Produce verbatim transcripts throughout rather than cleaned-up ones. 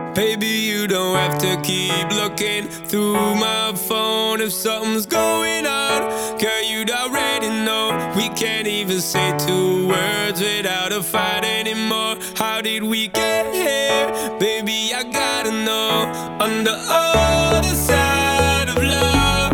Baby, you don't have to keep looking through my phone if something's going on. Girl, you'd already know. We can't even say two words without a fight anymore. How did we get here? Baby, I gotta know. On the other side of love,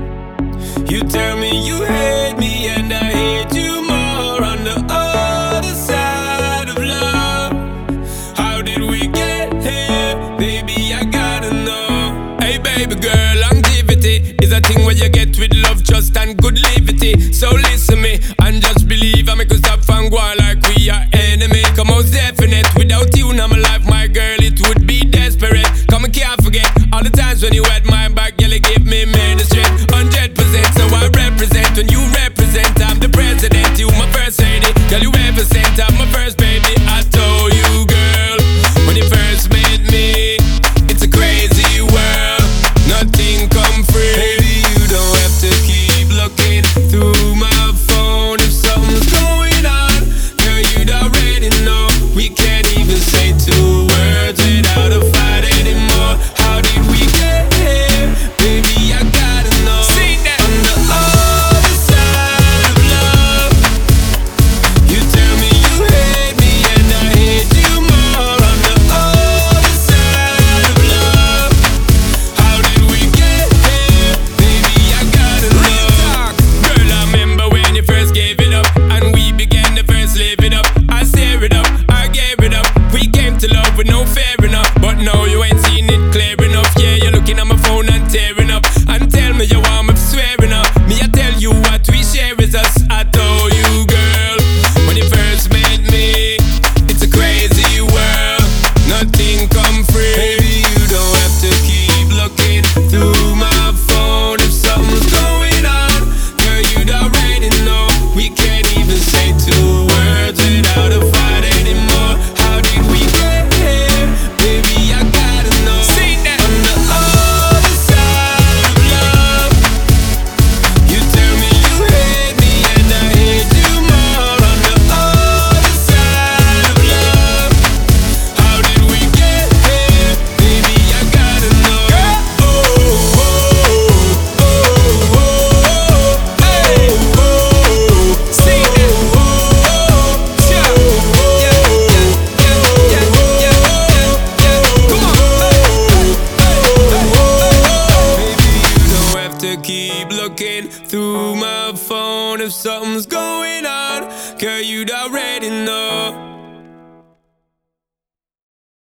you tell me you hate me and I hate you more. On the other side of love, how did we get here? Baby, I gotta know. Hey baby girl, longevity is a thing where you get with love, trust and good liberty. So listen me and just believe I make us stop and go on like we are enemy. Come on, definite, without you now my life, my girl, it would be desperate. Come and can't forget all the times when you had my back, girl, you give me ministry. Hundred percent, so I represent when you represent. I'm the president, you my first lady. Girl, you ever sent, I'm my first baby. I told you, girl, when you first met me, it's a crazy world, nothing come free. Baby, you don't have to keep looking through my phone if something's going on. Girl, you'd already know. We can't even say two words without a fight anymore. How did we get here? Baby, I gotta know. Sing that. On the other side of love, you tell me you hate me and I hate you more. On the other side of love, how did we get here? Baby, I gotta know. Girl, I remember when you first gave it up and we began to first live it up. I tear it up, I gave it up. We came to love with no fair enough, but now you ain't seen it clear enough. Yeah, you're looking at my phone and tearing up and tell me you want me swearing up. Me, I tell you what we share is us. I told you, girl, when you first met me, it's a crazy world, nothing come free. Baby, you don't have to keep looking through my phone if something's going on. Girl, you'd already know. We can't even say two words without a fight anymore. How did we get here? Baby, I gotta know. Sing that. On the other side of love, you tell me you hate me and I hate you more. On the other side of love, how did we get here? Baby, I gotta know. Oh, oh, oh, oh, oh, hey, oh, oh, sing that. Oh, oh, yeah, yeah, yeah, yeah, yeah, yeah, yeah. Come on. Baby, you don't have to keep looking through my phone if something's going on. Girl, you'd already know.